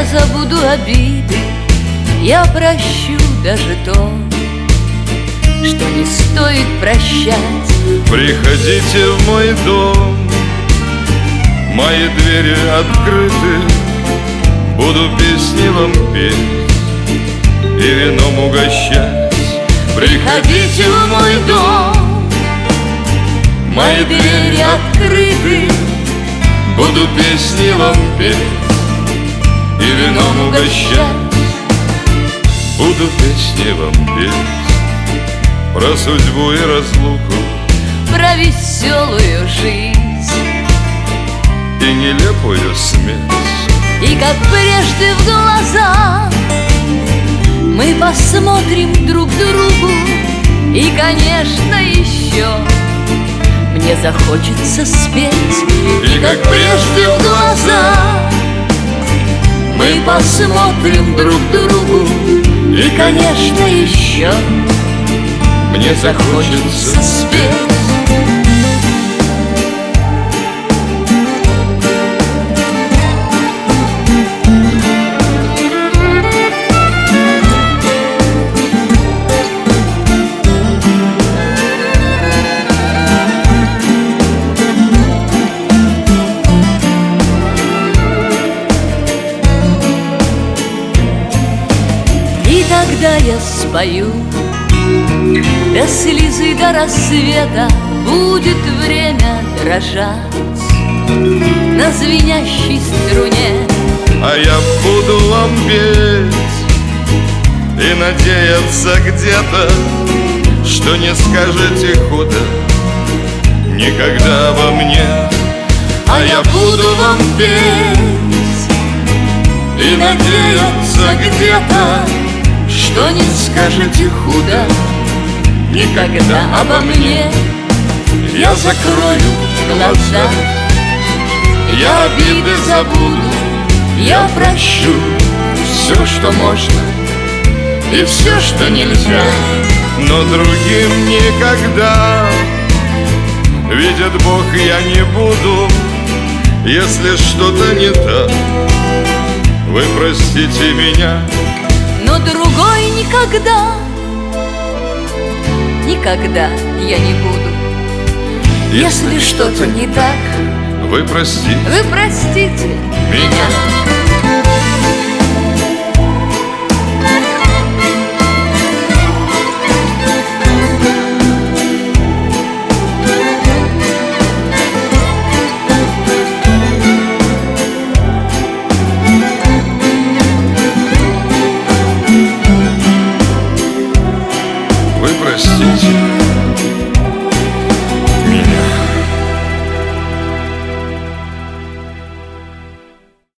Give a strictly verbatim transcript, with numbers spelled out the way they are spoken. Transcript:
забуду обиды, я прощу даже то, что не стоит прощать. Приходите в мой дом, мои двери открыты, буду песни вам петь и вином угощать. Приходите в мой дом, мои двери открыты, буду песни вам петь и вином угощать. Буду песни вам петь про судьбу и разлуку, про веселую жизнь и нелепую смерть. И как прежде в глаза мы посмотрим друг другу, и, конечно, еще мне захочется спеть. И как прежде в глаза мы посмотрим друг другу, и, конечно, еще мне захочется спеть. И тогда я спою до слезы, до рассвета, будет время дрожать на звенящей струне. А я буду вам петь и надеяться где-то, что не скажете худо никогда обо мне. А я буду вам петь и надеяться где-то, Что не скажете худо никогда обо мне. я закрою глаза, я обиды забуду, Я прощу все, что можно, и все, что нельзя. Но другим никогда, видит Бог, я не буду. Если что-то не так, вы простите меня. но другой никогда, никогда я не буду. Если что-то не так, Вы простите вы простите меня.